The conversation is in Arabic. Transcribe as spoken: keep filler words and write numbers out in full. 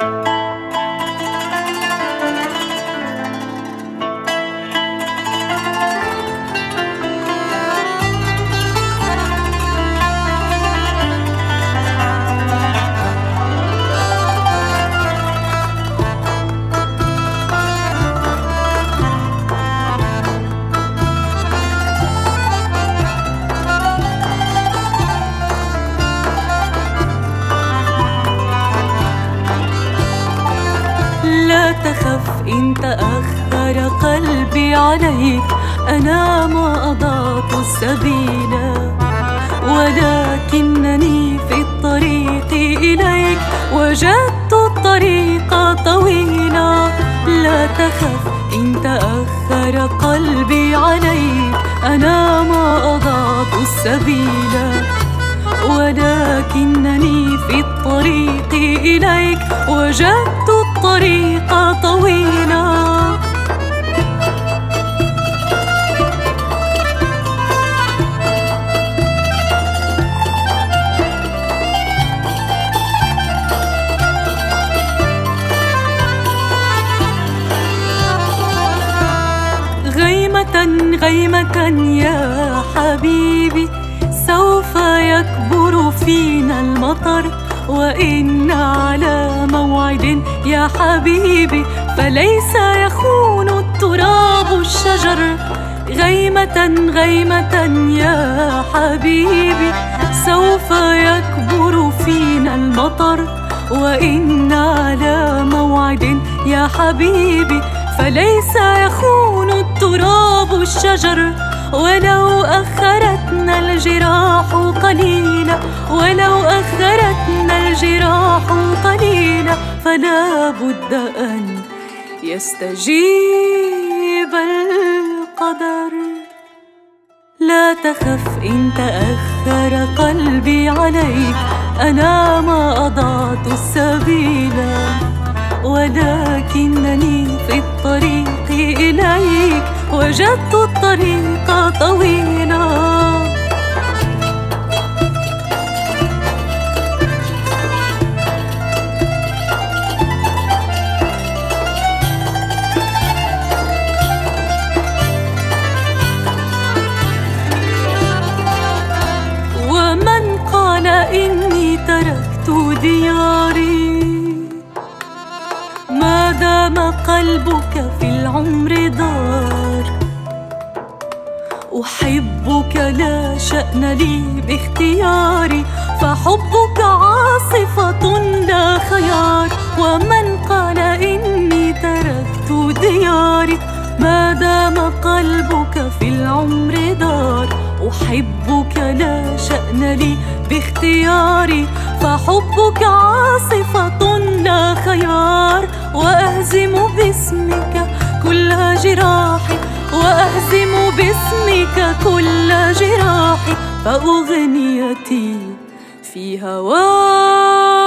لا تخف إن تأخر قلبي عليك، أنا ما أضعت السبيل، ولكنني في الطريق إليك وجدت الطريق طويلا. لا تخف إن تأخر قلبي عليك، أنا ما أضعت السبيل، ولكنني في الطريق إليك وجدت الطريق طويلا. غيمة غيمة يا حبيبي، سوف يكبر فينا المطر، وإن على موعد يا حبيبي، فليس يخون التراب الشجر. غيمة غيمة يا حبيبي، سوف يكبر فينا المطر، وإن على موعد يا حبيبي، فليس يخون التراب الشجر. ولو أخرتنا الجراح قليلا، ولو أخرتنا الجراح قليلا، فلا بد أن يستجيب القدر. لا تخف إن تأخر قلبي عليك، أنا ما أضعت السبيل، ولكنني في الطريق إليك وجدت الطريق طويلا. ومن قال إني تركت دياري، ما دام قلبك في العمر دار. أحبك لا شأن لي باختياري، فحبك عاصفة لا خيار. ومن قال إني تركت دياري، ما دام قلبك في العمر دار. أحبك لا شأن لي باختياري، فحبك عاصفة لا خيار. وأهزم باسمك كل جراحي، وأهزم باسمك كل جراحي، فأغنيتي في هواك.